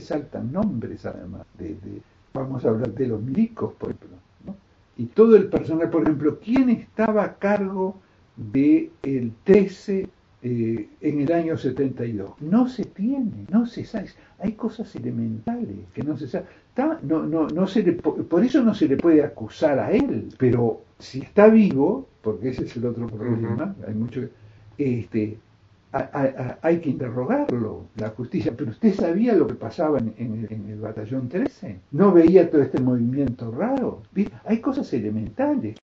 le saltan nombres además. Vamos a hablar de los milicos, por ejemplo, ¿no? Y todo el personal, por ejemplo, ¿quién estaba a cargo del 13 en el año 72? No se tiene, no se sabe. Hay cosas elementales que no se sabe. No se le, por eso no se le puede acusar a él, pero si está vivo, porque ese es el otro problema, hay mucho, hay que interrogarlo, la justicia. Pero usted sabía lo que pasaba en el batallón 13, no veía todo este movimiento raro. Hay cosas elementales.